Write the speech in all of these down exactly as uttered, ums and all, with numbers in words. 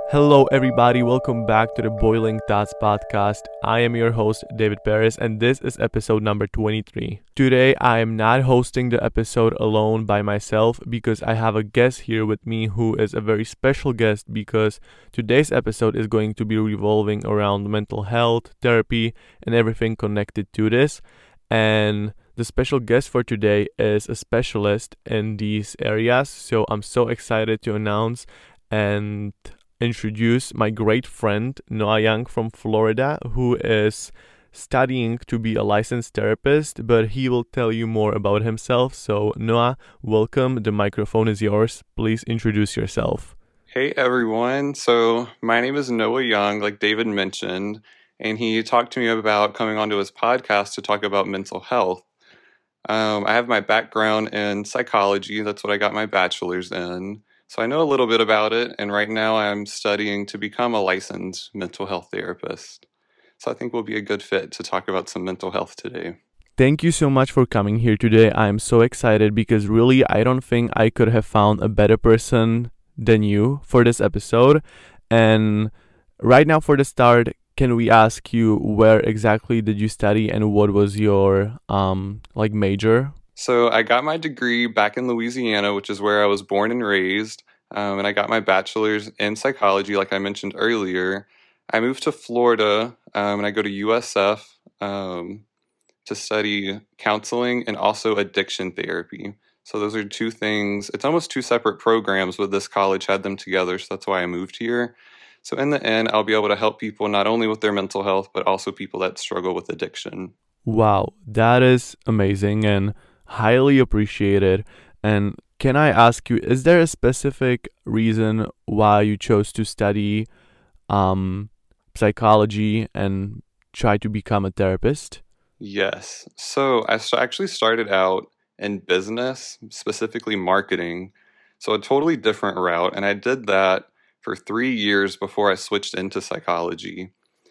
Hello, everybody. Welcome back to the Boiling Thoughts podcast. I am your host, David Perez, and this is episode number twenty-three. Today, I am not hosting the episode alone by myself because I have a guest here with me who is a very special guest because today's episode is going to be revolving around mental health, therapy, and everything connected to this. And the special guest for today is a specialist in these areas, so I'm so excited to announce and introduce my great friend Noah Young from Florida, who is studying to be a licensed therapist, but he will tell you more about himself. So Noah, welcome. The microphone is yours. Please introduce yourself. Hey everyone. So my name is Noah Young, like David mentioned, and he talked to me about coming onto his podcast to talk about mental health. Um, I have my background in psychology. That's what I got my bachelor's in. So I know a little bit about it, and right now I'm studying to become a licensed mental health therapist. So I think we'll be a good fit to talk about some mental health today. Thank you so much for coming here today. I'm so excited because really I don't think I could have found a better person than you for this episode. And right now for the start, can we ask you where exactly did you study and what was your um like major? So I got my degree back in Louisiana, which is where I was born and raised, um, and I got my bachelor's in psychology, like I mentioned earlier. I moved to Florida, um, and I go to U S F um, to study counseling and also addiction therapy. So those are two things. It's almost two separate programs, but this college had them together, so that's why I moved here. So in the end, I'll be able to help people not only with their mental health, but also people that struggle with addiction. Wow, that is amazing and highly appreciated. And can I ask you, is there a specific reason why you chose to study um psychology and try to become a therapist? Yes. So I st- actually started out in business, specifically marketing. So a totally different route. And I did that for three years before I switched into psychology.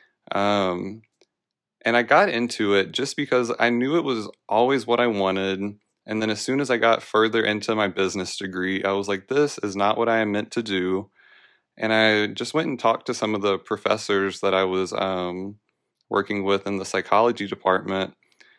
Um, And I got into it just because I knew it was always what I wanted. And then as soon as I got further into my business degree, I was like, this is not what I am meant to do. And I just went and talked to some of the professors that I was um, working with in the psychology department.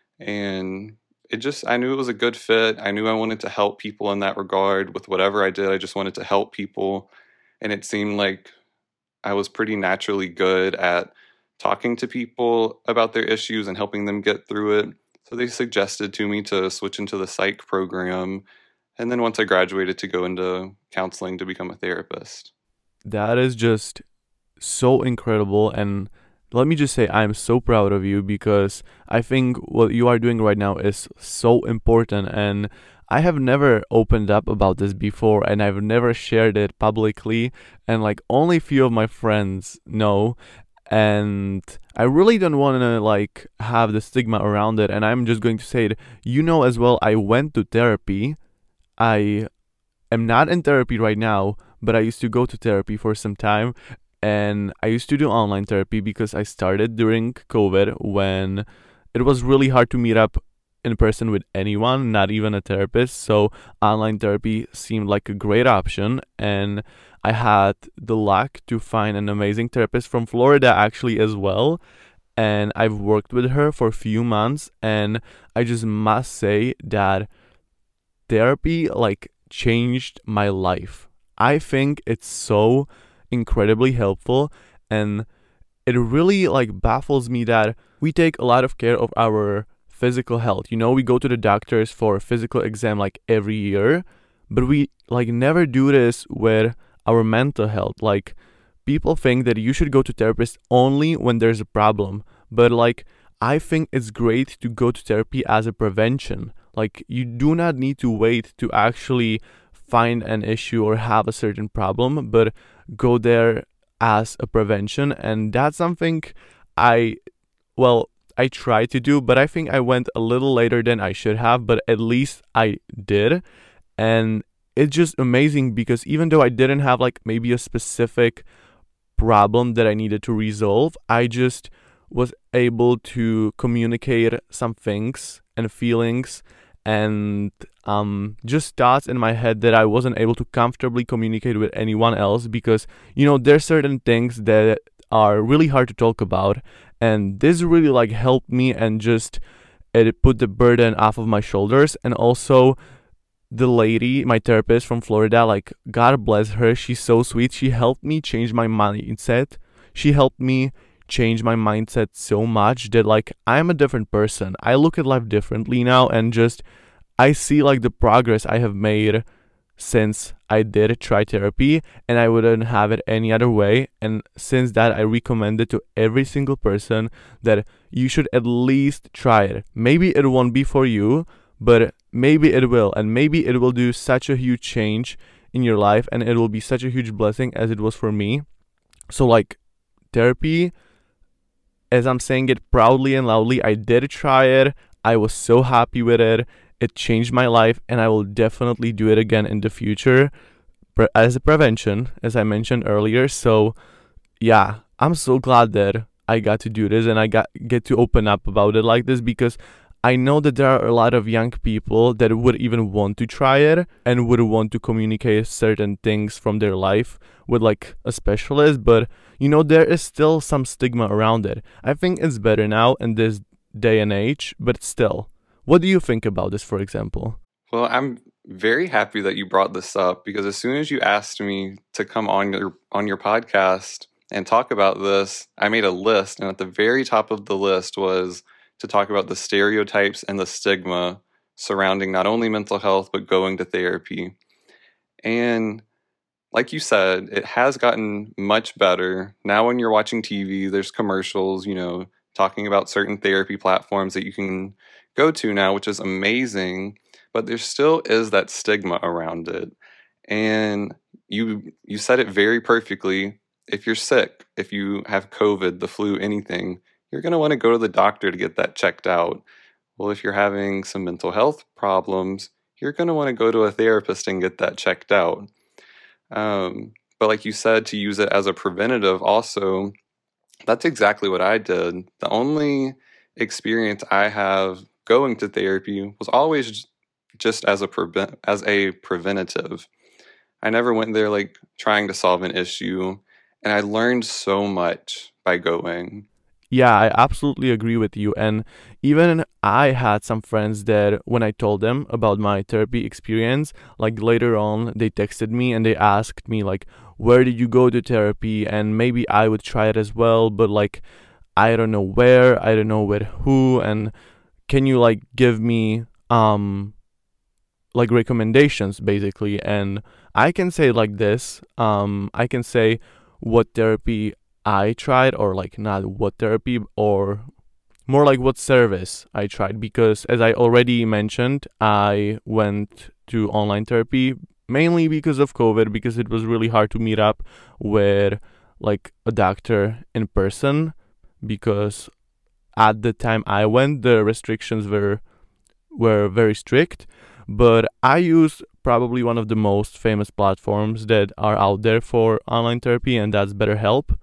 And it just, I knew it was a good fit. I knew I wanted to help people in that regard with whatever I did. I just wanted to help people. And it seemed like I was pretty naturally good at talking to people about their issues and helping them get through it. So they suggested to me to switch into the psych program. And then once I graduated, to go into counseling to become a therapist. That is just so incredible. And let me just say, I'm so proud of you because I think what you are doing right now is so important. And I have never opened up about this before and I've never shared it publicly. And like only few of my friends know. And I really don't want to like have the stigma around it, and I'm just going to say it. You know as well, I went to therapy. I am not in therapy right now, but I used to go to therapy for some time, and I used to do online therapy because I started during COVID when it was really hard to meet up in person with anyone, not even a therapist. So online therapy seemed like a great option, and I had the luck to find an amazing therapist from Florida actually as well. And I've worked with her for a few months, and I just must say that therapy like changed my life. I think it's so incredibly helpful, and it really like baffles me that we take a lot of care of our physical health. You know, we go to the doctors for a physical exam like every year, but we like never do this with our mental health. Like people think that you should go to therapist only when there's a problem, but like I think it's great to go to therapy as a prevention. Like you do not need to wait to actually find an issue or have a certain problem, but go there as a prevention. And that's something I well I tried to do, but I think I went a little later than I should have, but at least I did. And it's just amazing because even though I didn't have like maybe a specific problem that I needed to resolve, I just was able to communicate some things and feelings and um just thoughts in my head that I wasn't able to comfortably communicate with anyone else, because you know there's certain things that are really hard to talk about, and this really like helped me and just it put the burden off of my shoulders. And also the lady, my therapist from Florida, like God bless her, she's so sweet. She helped me change my mindset. She helped me change my mindset so much that like I'm a different person. I look at life differently now, and just I see like the progress I have made since I did try therapy, and I wouldn't have it any other way. And since that, I recommend it to every single person that you should at least try it. Maybe it won't be for you, but maybe it will, and maybe it will do such a huge change in your life, and it will be such a huge blessing as it was for me. So like therapy, as I'm saying it proudly and loudly, I did try it. I was so happy with it. It changed my life, and I will definitely do it again in the future pre- as a prevention, as I mentioned earlier. So yeah, I'm so glad that I got to do this and I got get to open up about it like this, because I know that there are a lot of young people that would even want to try it and would want to communicate certain things from their life with like a specialist, but you know, there is still some stigma around it. I think it's better now in this day and age, but still. What do you think about this, for example? Well, I'm very happy that you brought this up, because as soon as you asked me to come on your on your podcast and talk about this, I made a list, and at the very top of the list was to talk about the stereotypes and the stigma surrounding not only mental health but going to therapy. And like you said, it has gotten much better. Now when you're watching T V, there's commercials, you know, talking about certain therapy platforms that you can go to now, which is amazing, but there still is that stigma around it. And you you said it very perfectly. If you're sick, if you have COVID, the flu, anything, you're going to want to go to the doctor to get that checked out. Well, if you're having some mental health problems, you're going to want to go to a therapist and get that checked out. Um, but like you said, to use it as a preventative also, that's exactly what I did. The only experience I have going to therapy was always just as a pre- as a preventative. I never went there like trying to solve an issue, and I learned so much by going. Yeah, I absolutely agree with you. And even I had some friends that when I told them about my therapy experience, like later on, they texted me and they asked me like, where did you go to therapy? And maybe I would try it as well, but like, I don't know where, I don't know with who, and can you like give me um like recommendations basically? And I can say like this, um I can say what therapy I tried, or like not what therapy, or more like what service I tried, because as I already mentioned, I went to online therapy mainly because of COVID, because it was really hard to meet up with like a doctor in person, because at the time I went, the restrictions were were very strict. But I use probably one of the most famous platforms that are out there for online therapy, and that's BetterHelp.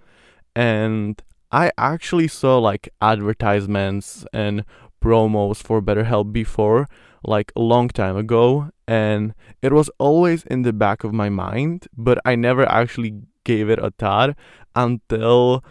And I actually saw like advertisements and promos for BetterHelp before, like a long time ago, and it was always in the back of my mind, but I never actually gave it a thought until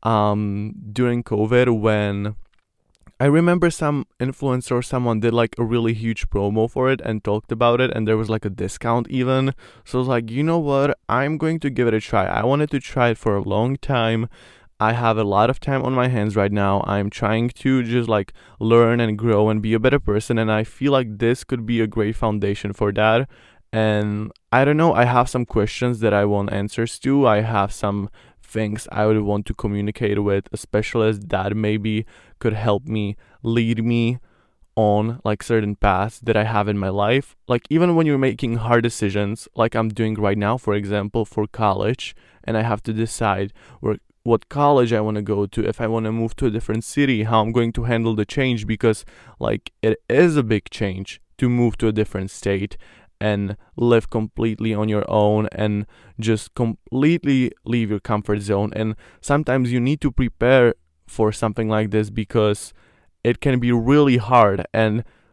um during COVID, when I remember some influencer or someone did like a really huge promo for it and talked about it, and there was like a discount even. So I was like, you know what? I'm going to give it a try. I wanted to try it for a long time. I have a lot of time on my hands right now. I'm trying to just like learn and grow and be a better person, and I feel like this could be a great foundation for that. And I don't know, I have some questions that I want answers to. I have some things I would want to communicate with a specialist that maybe could help me lead me on like certain paths that I have in my life. Like even when you're making hard decisions, like I'm doing right now, for example, for college, and I have to decide where what college I want to go to, if I want to move to a different city, how I'm going to handle the change, because like it is a big change to move to a different state and live completely on your own and just completely leave your comfort zone. And sometimes you need to prepare for something like this, because it can be really hard. And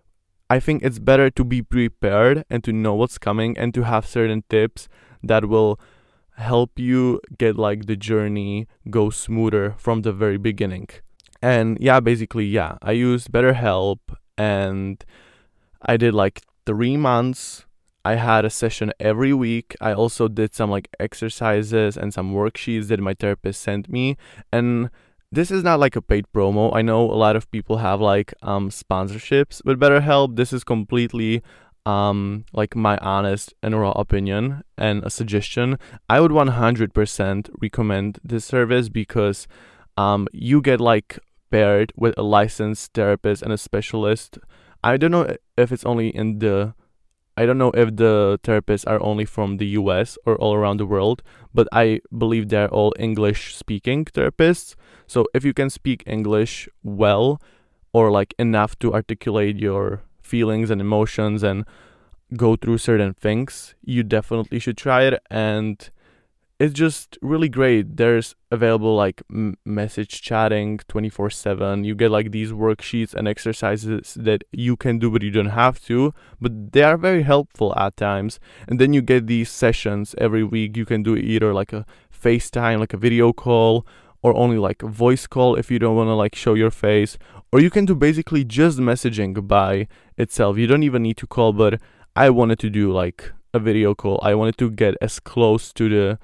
I think it's better to be prepared and to know what's coming and to have certain tips that will help you get like the journey go smoother from the very beginning. And yeah, basically, yeah, I used BetterHelp and I did like three months. I had a session every week. I also did some like exercises and some worksheets that my therapist sent me. And this is not like a paid promo. I know a lot of people have like um sponsorships with BetterHelp. This is completely um like my honest and raw opinion and a suggestion. I would one hundred percent recommend this service because um you get like paired with a licensed therapist and a specialist. I don't know if it's only in the I don't know if the therapists are only from the U S or all around the world, but I believe they're all English speaking therapists. So if you can speak English well or like enough to articulate your feelings and emotions and go through certain things, you definitely should try it. And it's just really great. There's available like m- message chatting twenty-four seven. You get like these worksheets and exercises that you can do, but you don't have to. But they are very helpful at times. And then you get these sessions every week. You can do either like a FaceTime, like a video call, or only like a voice call if you don't want to like show your face. Or you can do basically just messaging by itself. You don't even need to call, but I wanted to do like a video call. I wanted to get as close to the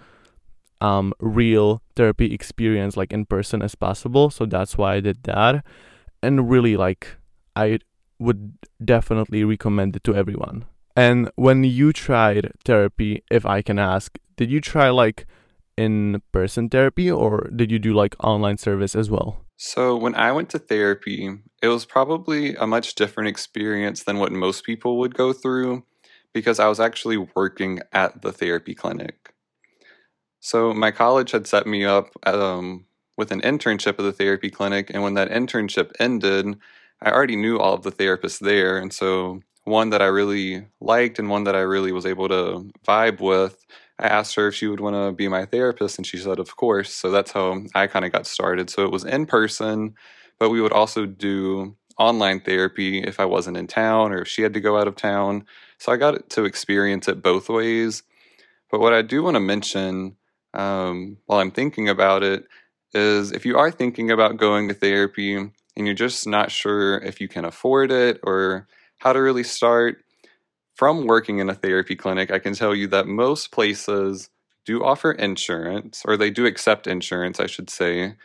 um real therapy experience like in person as possible, so that's why I did that. And really, like, I would definitely recommend it to everyone. And when you tried therapy, if I can ask, did you try like in-person therapy or did you do like online service as well? So when I went to therapy, it was probably a much different experience than what most people would go through because I was actually working at the therapy clinic. So my college had set me up um, with an internship at the therapy clinic, and when that internship ended, I already knew all of the therapists there, and so one that I really liked and one that I really was able to vibe with, I asked her if she would want to be my therapist, and she said, of course. So that's how I kind of got started. So it was in person, but we would also do online therapy if I wasn't in town or if she had to go out of town. So I got to experience it both ways. But what I do want to mention um, while I'm thinking about it is if you are thinking about going to therapy and you're just not sure if you can afford it or how to really start, from working in a therapy clinic, I can tell you that most places do offer insurance, or they do accept insurance, I should say.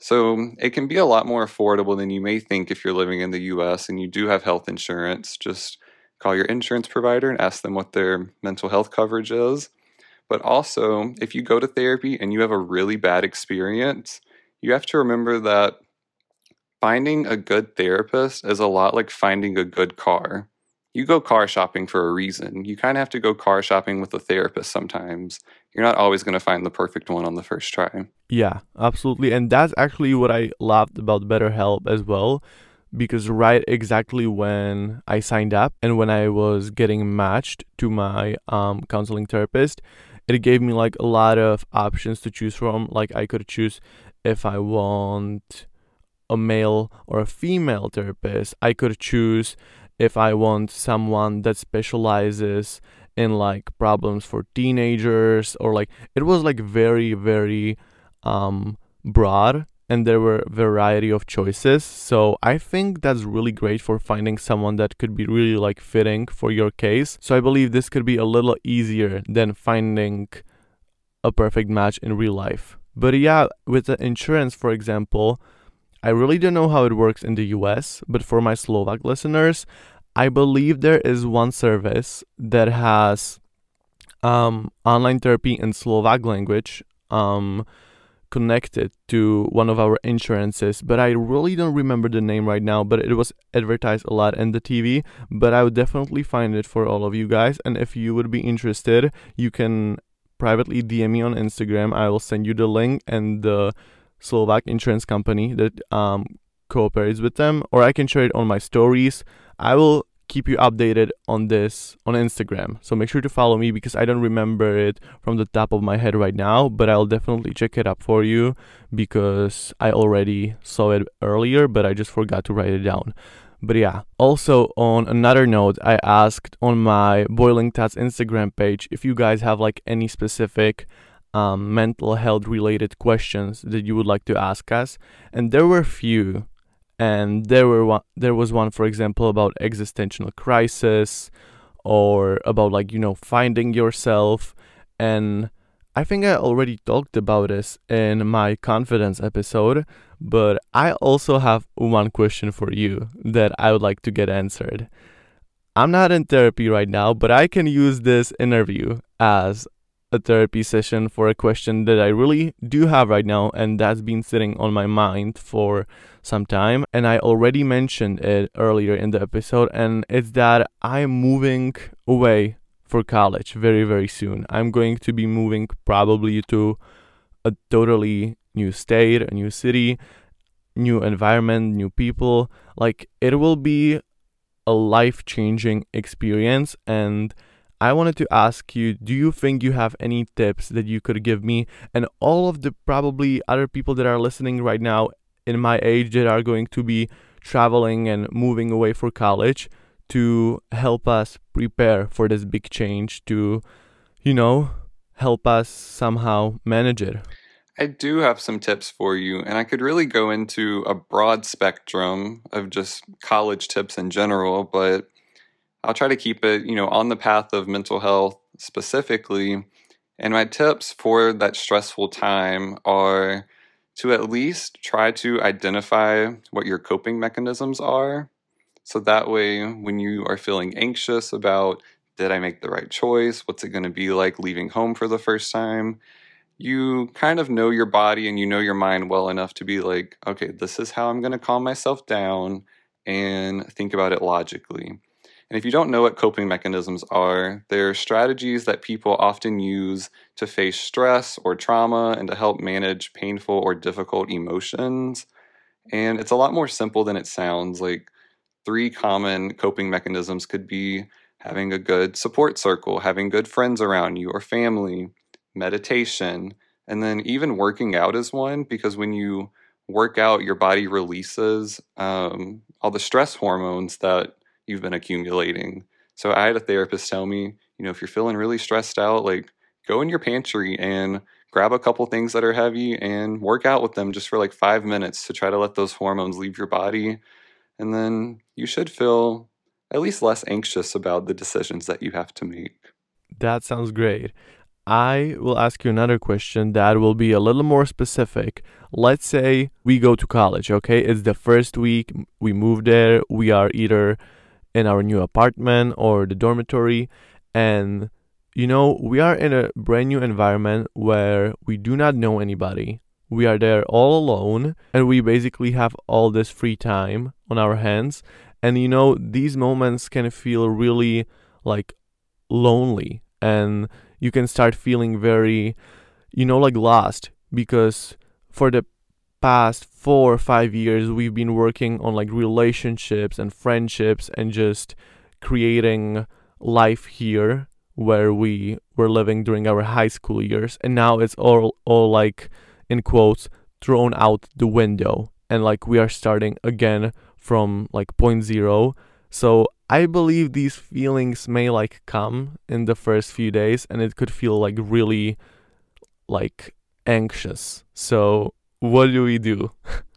So it can be a lot more affordable than you may think if you're living in the U S and you do have health insurance. Just call your insurance provider and ask them what their mental health coverage is. But also, if you go to therapy and you have a really bad experience, you have to remember that finding a good therapist is a lot like finding a good car. You go car shopping for a reason. You kind of have to go car shopping with a therapist sometimes. You're not always going to find the perfect one on the first try. Yeah, absolutely. And that's actually what I loved about BetterHelp as well. Because right exactly when I signed up and when I was getting matched to my um, counseling therapist, it gave me like a lot of options to choose from. Like I could choose if I want a male or a female therapist. I could choose if I want someone that specializes in like problems for teenagers, or like it was like very, very um, broad. And there were a variety of choices. So I think that's really great for finding someone that could be really like fitting for your case. So I believe this could be a little easier than finding a perfect match in real life. But yeah, with the insurance, for example, I really don't know how it works in the U S, but for my Slovak listeners, I believe there is one service that has um, online therapy in Slovak language, um, connected to one of our insurances, but I really don't remember the name right now, but it was advertised a lot in the T V, but I would definitely find it for all of you guys. And if you would be interested, you can privately D M me on Instagram. I will send you the link and the Slovak insurance company that um cooperates with them, or I can share it on my stories. I will keep you updated on this on Instagram. So make sure to follow me because I don't remember it from the top of my head right now, but I'll definitely check it up for you because I already saw it earlier, but I just forgot to write it down. But yeah, also on another note, I asked on my Boiling Tats Instagram page if you guys have like any specific um, mental health related questions that you would like to ask us, and there were few. And there were one, there was one, for example, about existential crisis, or about like you know finding yourself. And I think I already talked about this in my confidence episode, but I also have one question for you that I would like to get answered. I'm not in therapy right now, but I can use this interview as a therapy session for a question that I really do have right now, and that's been sitting on my mind for some time. And I already mentioned it earlier in the episode, and it's that I'm moving away for college very, very soon. I'm going to be moving probably to a totally new state, a new city, new environment, new people. Like, it will be a life-changing experience, and I wanted to ask you, do you think you have any tips that you could give me and all of the probably other people that are listening right now in my age that are going to be traveling and moving away for college to help us prepare for this big change, to, you know, help us somehow manage it? I do have some tips for you, and I could really go into a broad spectrum of just college tips in general, but I'll try to keep it, you know, on the path of mental health specifically. And my tips for that stressful time are to at least try to identify what your coping mechanisms are. So that way, when you are feeling anxious about, did I make the right choice? What's it going to be like leaving home for the first time? You kind of know your body and you know your mind well enough to be like, okay, this is how I'm going to calm myself down and think about it logically. And if you don't know what coping mechanisms are, they're strategies that people often use to face stress or trauma and to help manage painful or difficult emotions. And it's a lot more simple than it sounds. Like, three common coping mechanisms could be having a good support circle, having good friends around you or family, meditation, and then even working out is one, because when you work out, your body releases um, all the stress hormones that you've been accumulating. So I had a therapist tell me, you know, if you're feeling really stressed out, like, go in your pantry and grab a couple things that are heavy and work out with them just for like five minutes to try to let those hormones leave your body. And then you should feel at least less anxious about the decisions that you have to make. That sounds great. I will ask you another question that will be a little more specific. Let's say we go to college, okay? It's the first week, we move there, we are either in our new apartment or the dormitory, and you know, we are in a brand new environment where we do not know anybody. We are there all alone, and we basically have all this free time on our hands. And you know, these moments can feel really like lonely, and you can start feeling very, you know, like lost, because for the past four or five years we've been working on like relationships and friendships and just creating life here where we were living during our high school years, and now it's all all like, in quotes, thrown out the window, and like we are starting again from like point zero. So I believe these feelings may like come in the first few days, and it could feel like really like anxious. So what do we do?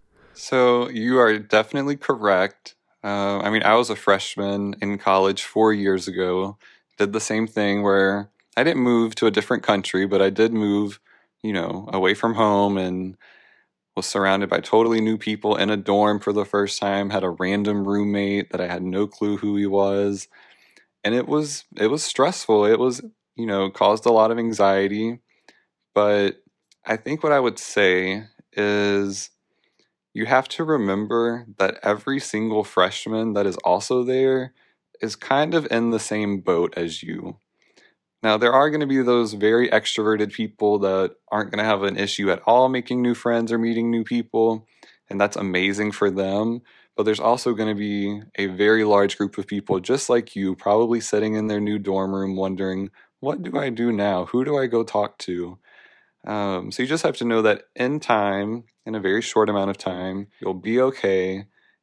So you are definitely correct. Uh, I mean, I was a freshman in college four years ago. Did the same thing where I didn't move to a different country, but I did move, you know, away from home and was surrounded by totally new people in a dorm for the first time, had a random roommate that I had no clue who he was. And it was it was stressful. It was, you know, caused a lot of anxiety. But I think what I would say is you have to remember that every single freshman that is also there is kind of in the same boat as you. Now, there are going to be those very extroverted people that aren't going to have an issue at all making new friends or meeting new people, and that's amazing for them. But there's also going to be a very large group of people just like you, probably sitting in their new dorm room wondering, what do I do now? Who do I go talk to? Um, so you just have to know that in time, in a very short amount of time, you'll be okay.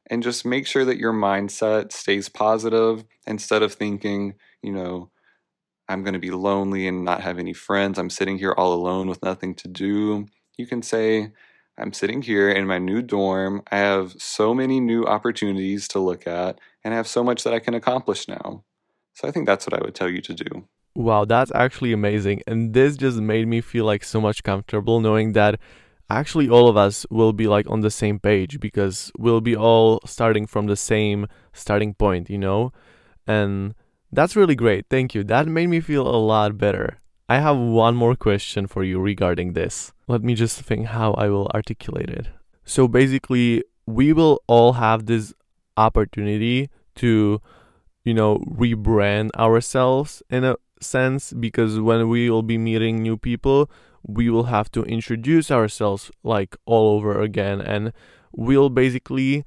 and just make sure that your mindset stays positive instead of thinking, you know, I'm going to be lonely and not have any friends. I'm sitting here all alone with nothing to do. You can say, I'm sitting here in my new dorm. I have so many new opportunities to look at, and I have so much that I can accomplish now. So I think that's what I would tell you to do. Wow, that's actually amazing. And this just made me feel like so much comfortable knowing that actually all of us will be like on the same page because we'll be all starting from the same starting point, you know? And that's really great. Thank you. That made me feel a lot better. I have one more question for you regarding this. Let me just think how I will articulate it. So basically, we will all have this opportunity to, you know, rebrand ourselves in a sense, because when we will be meeting new people, we will have to introduce ourselves like all over again, and we'll basically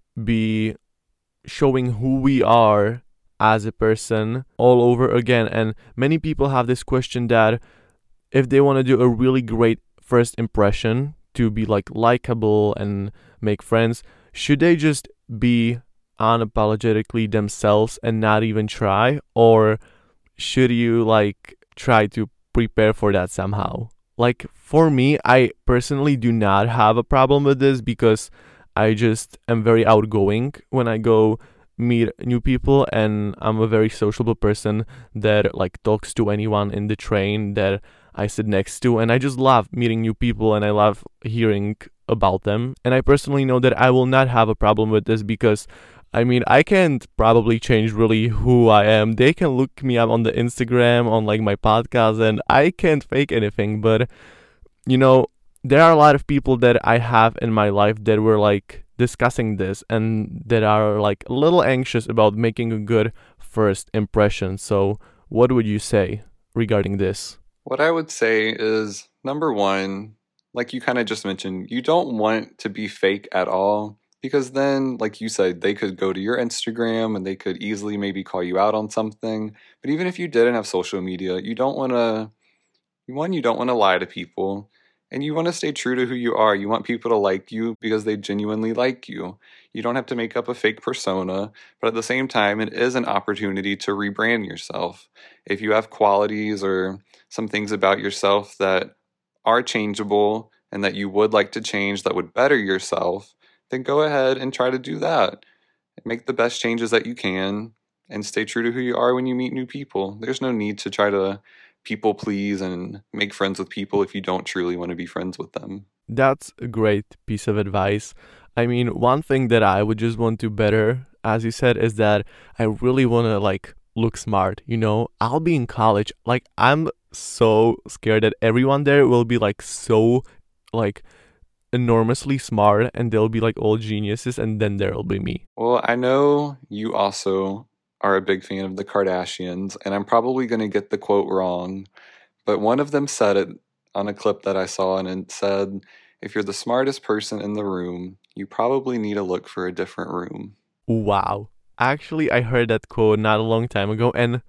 be showing who we are as a person all over again. And many people have this question that if they want to do a really great first impression to be like likable and make friends, should they just be unapologetically themselves and not even try, or should you like try to prepare for that somehow? Like for me, I personally do not have a problem with this because I just am very outgoing when I go meet new people, and I'm a very sociable person that like talks to anyone in the train that I sit next to, and I just love meeting new people and I love hearing about them. And I personally know that I will not have a problem with this because I mean, I can't probably change really who I am. They can look me up on the Instagram, on like my podcast, and I can't fake anything. But, you know, there are a lot of people that I have in my life that were like discussing this and that are like a little anxious about making a good first impression. So what would you say regarding this? What I would say is, number one, like you kind of just mentioned, you don't want to be fake at all. Because then, like you said, they could go to your Instagram and they could easily maybe call you out on something. But even if you didn't have social media, you don't want to, one, you don't want to lie to people. And you want to stay true to who you are. You want people to like you because they genuinely like you. You don't have to make up a fake persona. But at the same time, it is an opportunity to rebrand yourself. If you have qualities or some things about yourself that are changeable and that you would like to change that would better yourself, then go ahead and try to do that. Make the best changes that you can and stay true to who you are when you meet new people. There's no need to try to people please and make friends with people if you don't truly want to be friends with them. That's a great piece of advice. I mean, one thing that I would just want to better, as you said, is that I really want to like look smart. You know, I'll be in college. Like, I'm so scared that everyone there will be like so like enormously smart and they'll be like all geniuses, and then there'll be me. Well, I know you also are a big fan of the Kardashians, and I'm probably going to get the quote wrong, but one of them said it on a clip that I saw, and it said, if you're the smartest person in the room, you probably need to look for a different room. Wow. Actually, I heard that quote not a long time ago, and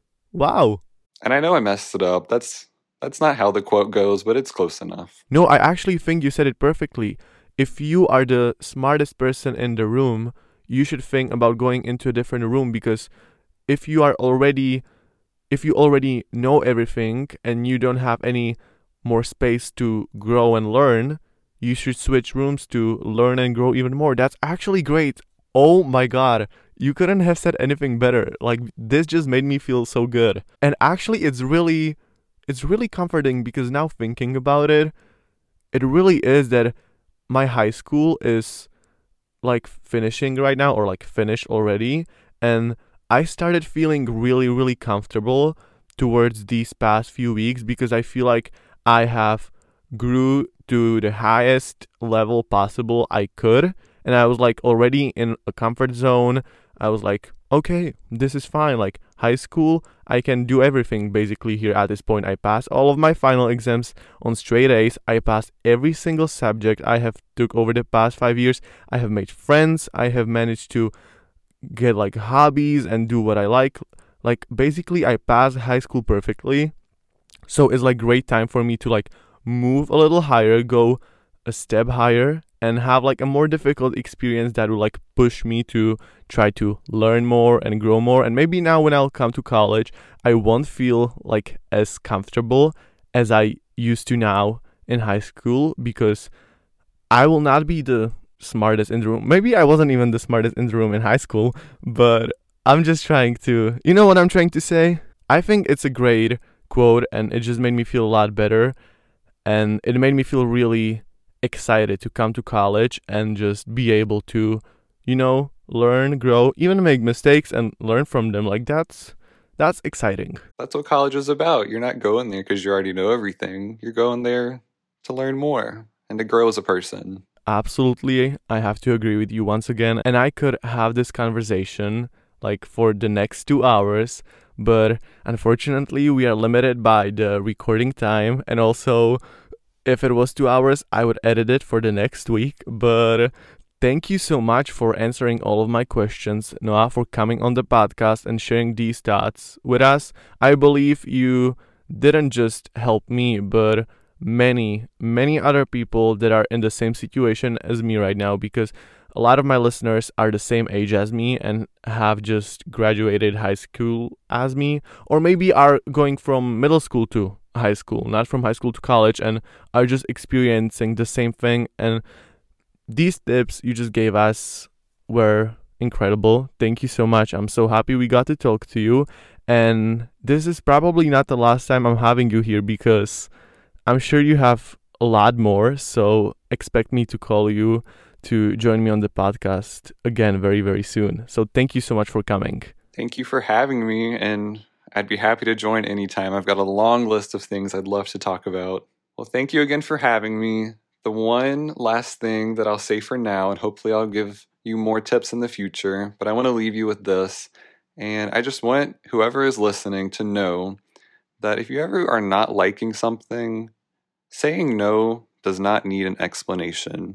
wow. And I know I messed it up. That's That's not how the quote goes, but it's close enough. No, I actually think you said it perfectly. If you are the smartest person in the room, you should think about going into a different room, because if you are already, if you already know everything and you don't have any more space to grow and learn, you should switch rooms to learn and grow even more. That's actually great. Oh my God. You couldn't have said anything better. Like, this just made me feel so good. And actually, it's really... It's really comforting because now thinking about it, it really is that my high school is like finishing right now, or like finished already. And I started feeling really, really comfortable towards these past few weeks because I feel like I have grew to the highest level possible I could. And I was like already in a comfort zone. I was like, okay, this is fine. Like, high school, I can do everything basically here at this point. I passed all of my final exams on straight A's. I passed every single subject I have took over the past five years. I have made friends. I have managed to get like hobbies and do what I like. Like, basically, I passed high school perfectly. So it's like great time for me to like move a little higher, go a step higher and have like a more difficult experience that will like push me to try to learn more and grow more. And maybe now when I'll come to college, I won't feel like as comfortable as I used to now in high school, because I will not be the smartest in the room. Maybe I wasn't even the smartest in the room in high school, but I'm just trying to, you know what I'm trying to say? I think it's a great quote, and it just made me feel a lot better. And it made me feel really excited to come to college and just be able to, you know, learn, grow, even make mistakes and learn from them. Like that's that's exciting. That's what college is about. You're not going there because you already know everything. You're going there to learn more and to grow as a person. Absolutely. I have to agree with you once again. And I could have this conversation like for the next two hours, but unfortunately we are limited by the recording time, and also if it was two hours, I would edit it for the next week. But thank you so much for answering all of my questions, Noah, for coming on the podcast and sharing these thoughts with us. I believe you didn't just help me, but many, many other people that are in the same situation as me right now, because a lot of my listeners are the same age as me and have just graduated high school as me, or maybe are going from middle school to high school, not from high school to college, and are just experiencing the same thing. And these tips you just gave us were incredible. Thank you so much. I'm so happy we got to talk to you. And this is probably not the last time I'm having you here, because I'm sure you have a lot more. So expect me to call you to join me on the podcast again very, very soon. So thank you so much for coming. Thank you for having me, and I'd be happy to join anytime. I've got a long list of things I'd love to talk about. Well, thank you again for having me. The one last thing that I'll say for now, and hopefully I'll give you more tips in the future, but I want to leave you with this. And I just want whoever is listening to know that if you ever are not liking something, saying no does not need an explanation.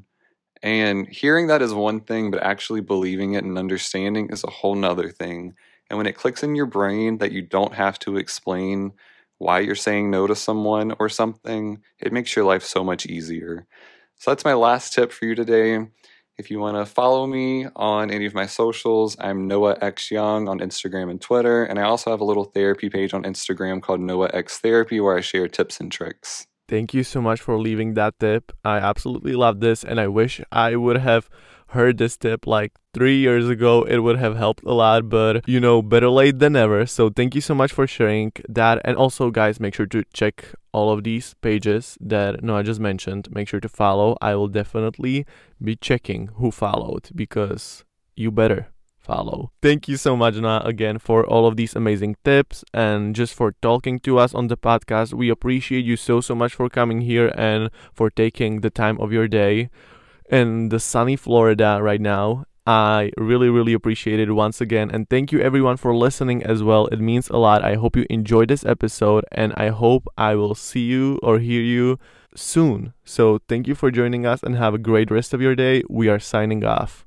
And hearing that is one thing, but actually believing it and understanding is a whole nother thing. And when it clicks in your brain that you don't have to explain why you're saying no to someone or something, it makes your life so much easier. So that's my last tip for you today. If you want to follow me on any of my socials, I'm Noah X Young on Instagram and Twitter. And I also have a little therapy page on Instagram called Noah X Therapy, where I share tips and tricks. Thank you so much for leaving that tip. I absolutely love this, and I wish I would have heard this tip like three years ago. It would have helped a lot, but you know, better late than never. So thank you so much for sharing that. And also, guys, make sure to check all of these pages that Noah just mentioned. Make sure to follow. I will definitely be checking who followed, because you better follow. Thank you so much, Noah, again for all of these amazing tips and just for talking to us on the podcast. We appreciate you so, so much for coming here and for taking the time of your day in the sunny Florida right now. I really, really appreciate it once again. And thank you everyone for listening as well. It means a lot. I hope you enjoyed this episode, and I hope I will see you or hear you soon. So thank you for joining us and have a great rest of your day. We are signing off.